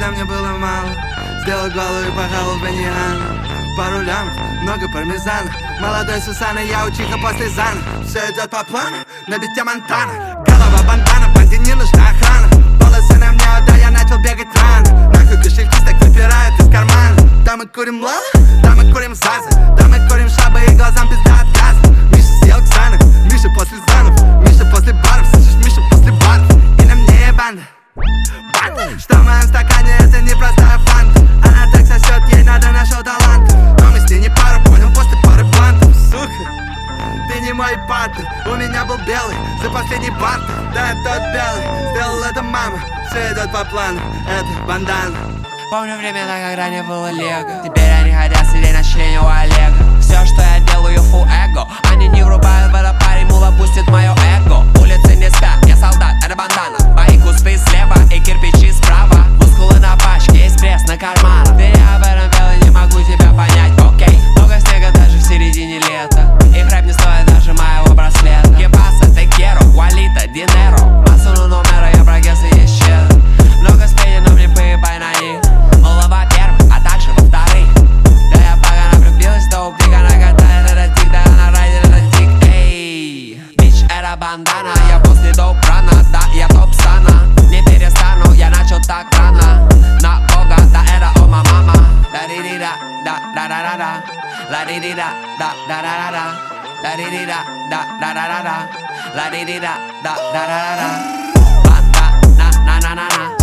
когда мне было мало. Сделал голову и пахал баньяна. Пару лямов, много пармезана. Молодой Сусана, я учиха после Зана. Все идет по плану, на бите Монтана. Голова бандана, банде не нужна охрана. Волосы на мне, да я начал бегать рано. Нахуй кошельки так выпирают из кармана. Да мы курим лала, да мы курим зазы. Да мы курим шабы и глазам пизда от газа. Миша съел Ксанов, Миша после Занов. Миша после баров, слышишь, Миша после баров. И на мне банда. Что в моем стакане, это не простая фанта. Она так сосет, ей надо нашел талант. Но мы с ней не пара, понял, после пары плантов. Сука, ты не мой партнер. У меня был белый, за последний партер. Да, тот белый, сделал это мама. Все идет по плану, это бандана. Помню времена, когда не было лего. Теперь они хотят сидеть на члене у Олега. Все, что я делаю, фу эго. Они не врубают в это, парень, мула пустит мое эго. Улицы не спят, я солдат, это бандана. Мои кусты слева и кирпичи справа. Мускулы на пачке, есть пресс на карманах. Ты не об этом белый, не могу тебя понять, окей. Много снега даже в середине лета. Их рэп не стоит даже моего браслета. Кепаса, текеро, валита, динеро. Массу номера, я прогресс и есть чет. Много спений, но мне поебай на них. Мула во-первых, а также во-вторых. Да я погано влюбилась, доуп, дико накатает этот тик. Да она райдер, этот тик, эй. Бич, это бандана, я после доуп рана. Да, я топ стана, не перестану, я начал так рано. На бога, да это о мама. Да-ди-ди-да, да-да-да-да-да. Ла-ди-ди-да, да-да-да-да-да. Да-ди-ди-да, да-да-да-да-да. Ла-ди-ди-да, да-да-да-да-да. Банда, на-на-на-на.